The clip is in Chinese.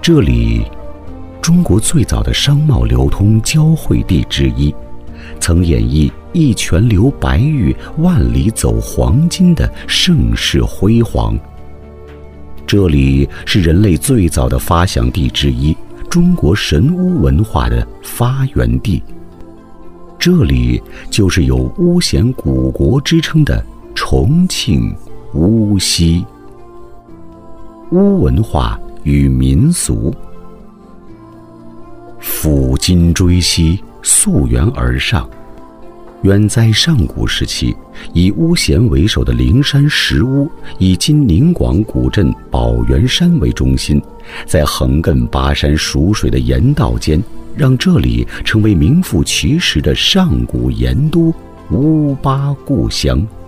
这里，中国最早的商贸流通交汇地之一，曾演绎一泉流白玉，万里走黄金的盛世辉煌。这里是人类最早的发祥地之一，中国神巫文化的发源地。这里就是有巫咸古国之称的重庆巫溪。巫文化与民俗，抚今追昔，溯源而上。远在上古时期，以巫咸为首的灵山石巫，以今宁广古镇宝源山为中心，在横亘巴山蜀水的盐道间，让这里成为名副其实的上古盐都、巫巴故乡。